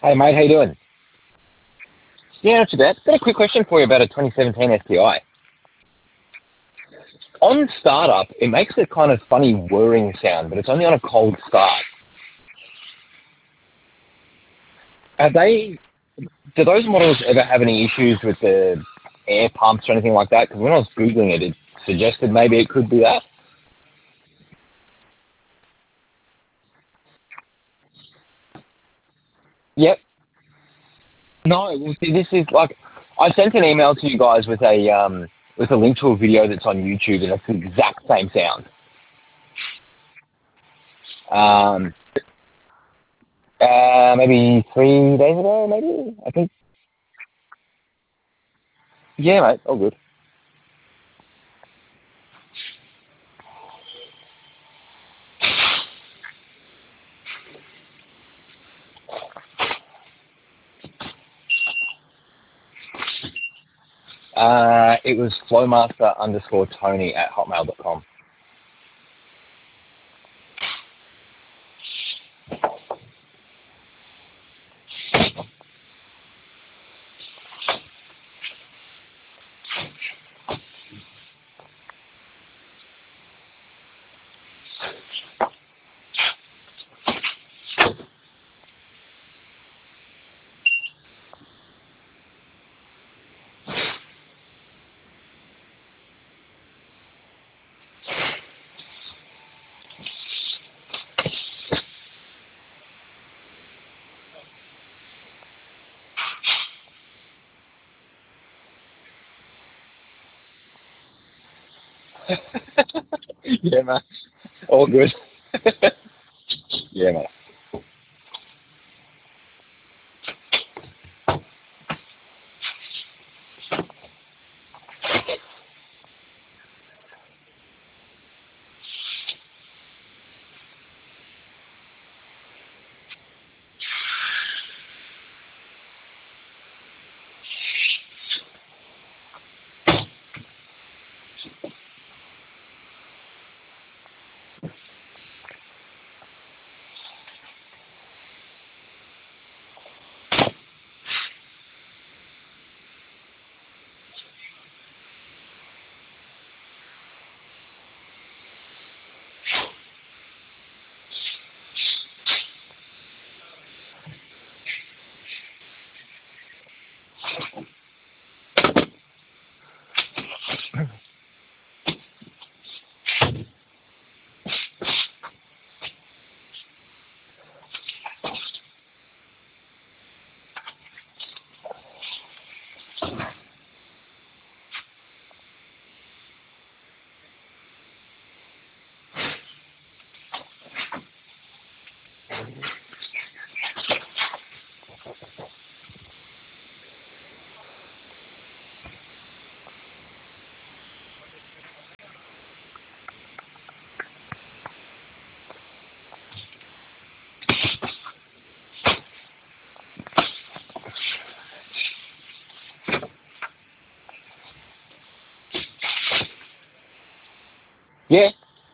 Hey mate, how you doing? Yeah, not too bad. Got a quick question for you about a 2017 STI. On startup, it makes a kind of funny whirring sound, but it's only on a cold start. Have they? Do those models ever have any issues with the air pumps or anything like that? Because when I was googling it, it suggested maybe it could be that. Yep. No, well, see, this is like I sent an email to you guys with a link to a video that's on YouTube, and it's the exact same sound. Um, maybe 3 days ago, maybe I think. Yeah, mate, all good. It was flowmaster underscore Tony at hotmail.com. Yeah, mate. All good. Yeah, mate. Yeah.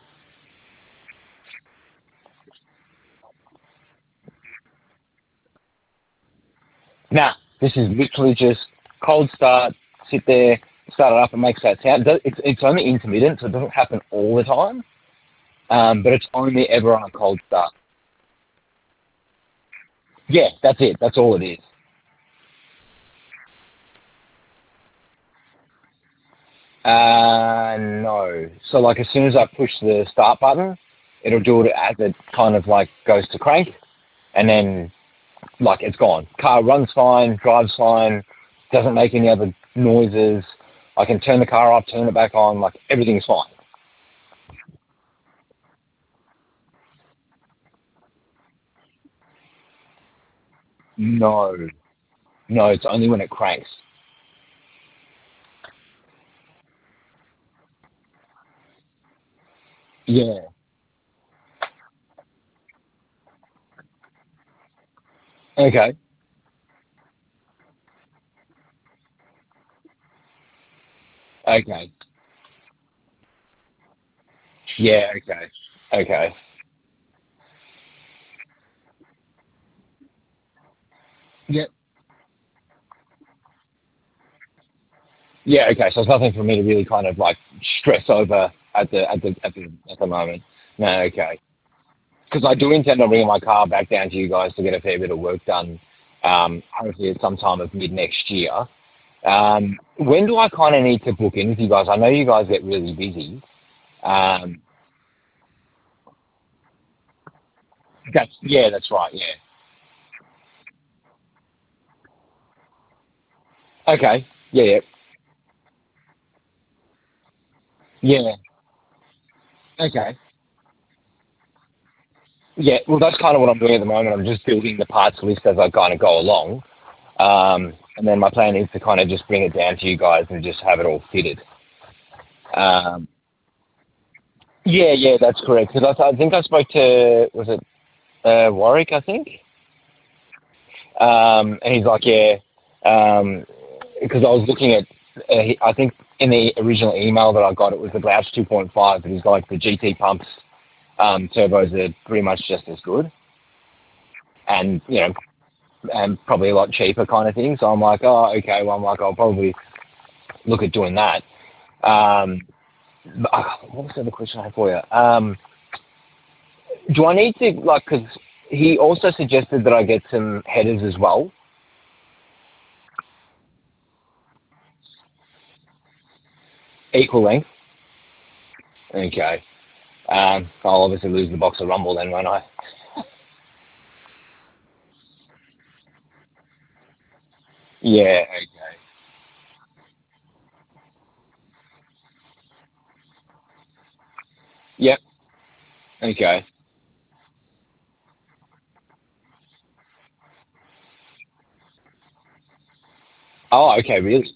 Nah, this is literally just cold start, sit there, start it up and makes that sound. It's only intermittent, so it doesn't happen all the time, but it's only ever on a cold start. Yeah, that's it. That's all it is. No. So like as soon as I push the start button, it'll do it as it kind of like goes to crank, and then like it's gone. Car runs fine, drives fine, doesn't make any other noises. I can turn the car off, turn it back on, like everything's fine. No, no, it's only when it cranks. Yeah. Okay. Okay. Yeah. Okay. Okay. Yeah. Yeah. Okay. So it's nothing for me to really kind of like stress over at the moment. No. Okay. Because I do intend on bringing my car back down to you guys to get a fair bit of work done. Hopefully at some time of mid next year. When do I kind of need to book in with you guys? I know you guys get really busy. Um, that's right. Yeah. Okay. Yeah. Yeah. Yeah. Okay. Yeah. Well, that's kind of what I'm doing at the moment. I'm just building the parts list as I kind of go along. And then my plan is to kind of just bring it down to you guys and just have it all fitted. Um, yeah, yeah, that's correct. Because I think I spoke to, was it Warwick, I think? And he's like, yeah, because I was looking at, I think in the original email that I got, it was the Blouch 2.5, but he's like, the GT pumps turbos are pretty much just as good. And, and probably a lot cheaper kind of thing. So I'm like, oh, okay, well, I'm like, I'll probably look at doing that. Um, what was the other question I had for you? Do I need to, like, because he also suggested that I get some headers as well, equal length. Okay. I'll obviously lose the box of Rumble then, won't I? Yeah, okay. Yep, okay. Oh, okay, really?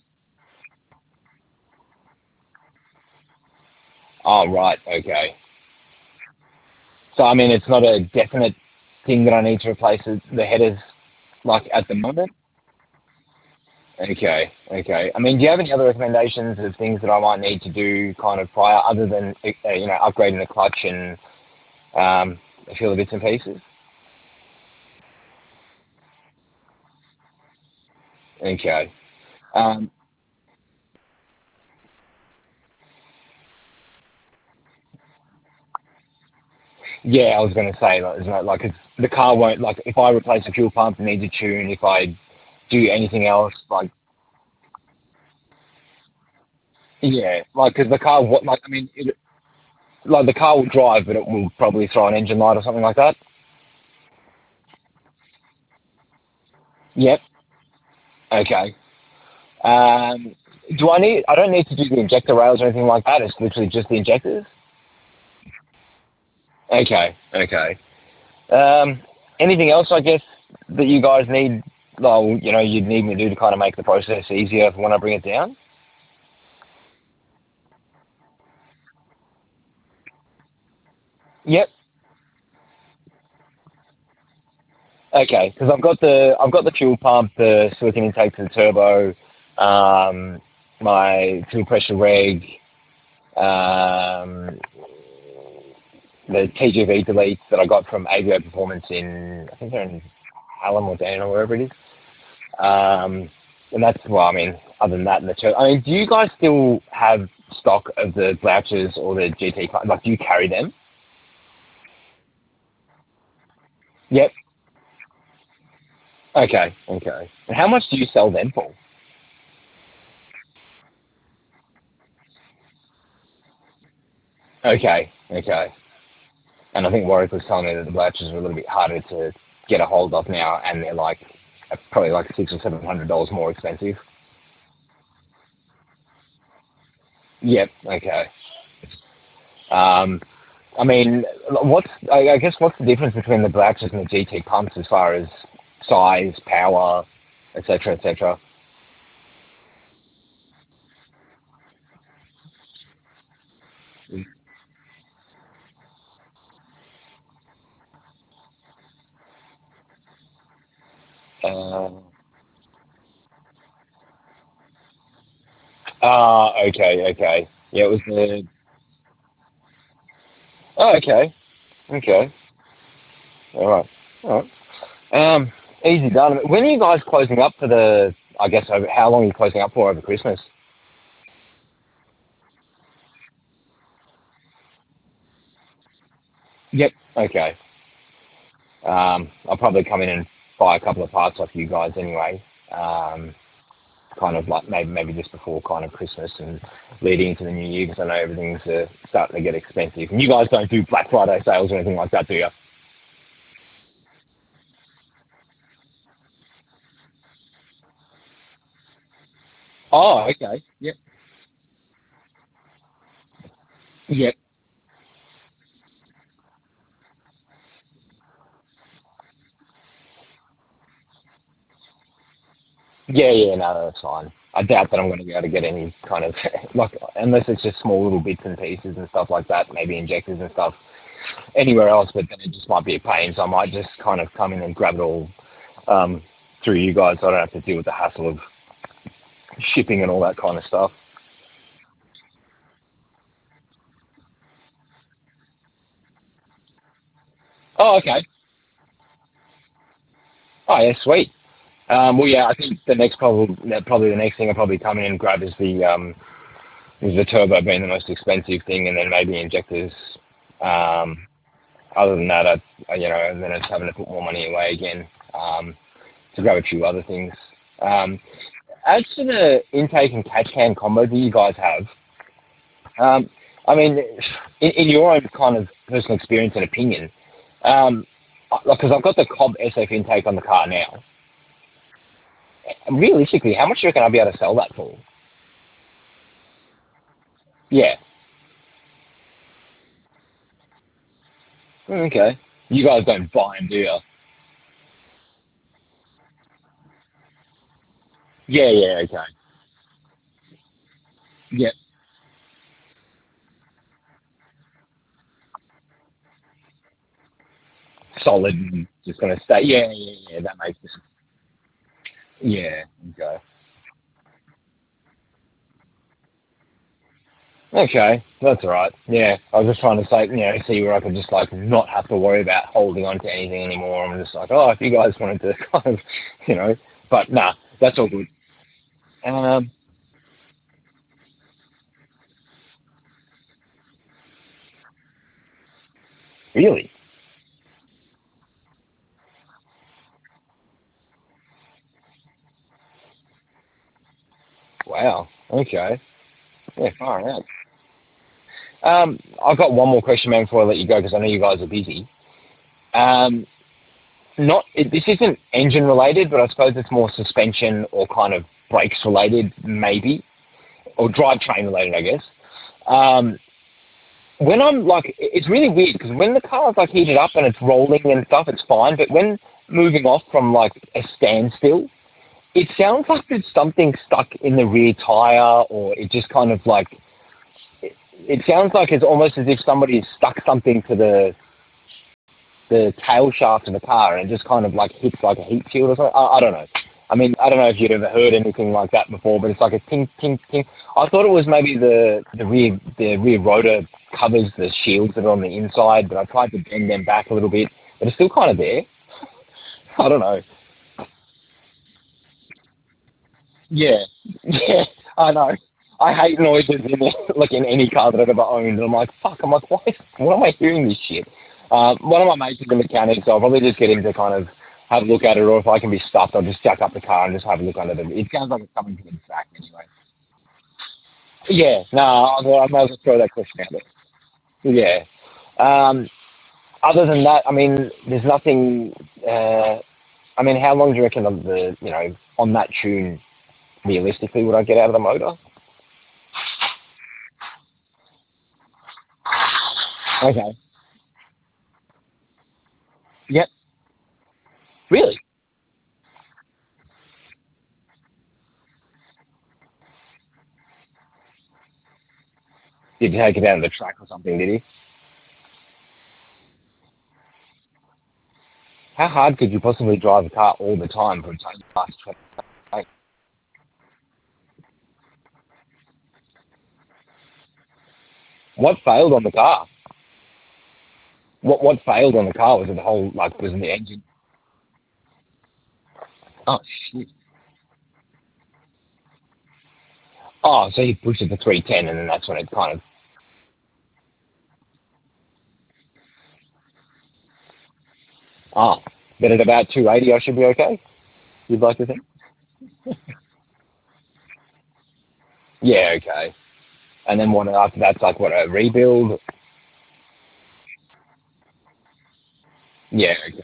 Oh, right, okay. So, I mean, it's not a definite thing that I need to replace the headers, like, at the moment? Okay, okay. I mean, do you have any other recommendations of things that I might need to do kind of prior, other than, upgrading the clutch and a few of the bits and pieces? Okay. Um, yeah, I was going to say, like, isn't it, like, the car won't, like, if I replace the fuel pump, it needs a tune. If I do anything else, like, yeah, like, because the car, what, like, I mean, like, the car will drive, but it will probably throw an engine light or something like that. Yep. Okay. Um, I don't need to do the injector rails or anything like that. It's literally just the injectors. Okay. Okay. Anything else, I guess, that you guys need, well, you'd need me to do to kind of make the process easier when I bring it down? Yep. Okay, because I've got the fuel pump, the silicon intake to the turbo, my fuel pressure reg, um, the TGV deletes that I got from AVO Performance in, I think they're in Hallam or Dan or wherever it is. And that's, well, I mean, other than that, and the turbo. I mean, do you guys still have stock of the Blouches or the GT? Like, do you carry them? Yep. Okay. Okay. And how much do you sell them for? Okay. Okay. And I think Warwick was telling me that the Blatches are a little bit harder to get a hold of now, and they're like probably like $600 or $700 more expensive. Yep. Okay. Um, I mean, I guess what's the difference between the Blatches and the GT pumps as far as size, power, etc., etc. Uh, okay, okay. Yeah, it was the. Oh, okay, okay. All right, all right. Easy done. When are you guys closing up for the? I guess over how long are you closing up for over Christmas? Yep. Okay. I'll probably come in and buy a couple of parts off you guys anyway. Kind of like maybe just before kind of Christmas and leading into the new year because I know everything's starting to get expensive. And you guys don't do Black Friday sales or anything like that, do you? Oh, okay. Yep. Yep. Yeah, yeah, no, that's fine. I doubt that I'm going to be able to get any kind of like unless it's just small little bits and pieces and stuff like that, maybe injectors and stuff anywhere else. But then it just might be a pain, so I might just kind of come in and grab it all um, through you guys, so I don't have to deal with the hassle of shipping and all that kind of stuff. Oh, okay. Oh, yeah, sweet. Well, yeah, I think probably the next thing I'll probably come in and grab is the turbo being the most expensive thing, and then maybe injectors. Um, Other than that, and then it's having to put more money away again to grab a few other things. Um, as for the intake and catch can combo that you guys have, um, I mean, in your own kind of personal experience and opinion, um, because I've got the Cobb SF intake on the car now. Realistically, how much do you reckon I'll be able to sell that for? Yeah. Okay. You guys don't buy them, do you? Yeah, yeah, okay. Yep. Solid and just going to stay. Yeah, yeah, yeah, that makes sense. Yeah, okay. Okay, that's all right. Yeah, I was just trying to say, see where I could just like not have to worry about holding on to anything anymore. I'm just like, oh, if you guys wanted to kind of, but nah, that's all good. Um, really? Wow. Okay. Yeah, far out. I've got one more question, man, before I let you go because I know you guys are busy. Um, this isn't engine related, but I suppose it's more suspension or kind of brakes related, maybe, or drivetrain related, I guess. Um, when I'm like, it's really weird because when the car's like heated up and it's rolling and stuff, it's fine. But when moving off from like a standstill, it sounds like there's something stuck in the rear tire, or it just kind of like, it sounds like it's almost as if somebody has stuck something to the tail shaft of the car and it just kind of like hits like a heat shield or something. I don't know. I mean, I don't know if you'd ever heard anything like that before, but it's like a ting, ting, ting. I thought it was maybe the rear rotor covers the shields that are on the inside, but I tried to bend them back a little bit, but it's still kind of there. I don't know. Yeah, yeah, I know. I hate noises in like in any car that I've ever owned. And I'm like, fuck. I'm like, why am I hearing this shit? One of my mates is a mechanic, so I'll probably just get him to kind of have a look at it, or if I can be stuffed, I'll just jack up the car and just have a look under the. It sounds like it's coming from the back anyway. Yeah, no, I might as well throw that question out there. Yeah. Um, Other than that, I mean, there's nothing. I mean, how long do you reckon on that tune realistically would I get out of the motor? Okay. Yep. Really? Did he take it down to the track or something, did he? How hard could you possibly drive a car all the time for its own last 20? Like, what failed on the car? What failed on the car? Was it the whole, like, was it the engine? Oh, shit. Oh, so he pushed it to 310 and then that's when it kind of... Oh, but at about 280 I should be okay? You'd like to think? Yeah, okay. And then what after that's like what, a rebuild? Yeah, okay.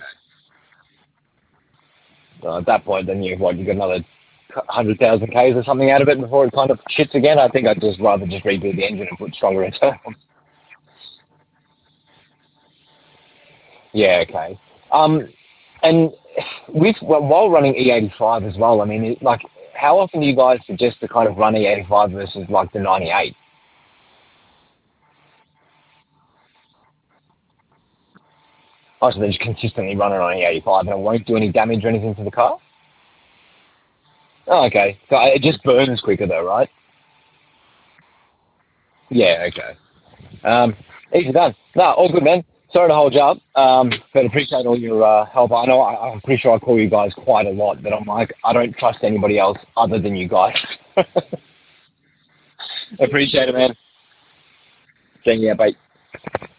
So at that point, then you got another 100,000 Ks or something out of it before it kind of shits again. I think I'd just rather just rebuild the engine and put stronger internals. Yeah, okay. And with while running E85 as well, I mean, like, how often do you guys suggest to kind of run E85 versus like the 98? Oh, so they just consistently run it on E85 and it won't do any damage or anything to the car? Oh, okay. So it just burns quicker though, right? Yeah, okay. Easy done. No, all good, man. Sorry to hold you up, but appreciate all your help. I know I'm pretty sure I call you guys quite a lot, but I'm like, I don't trust anybody else other than you guys. Appreciate it, man. Seeing you, bye.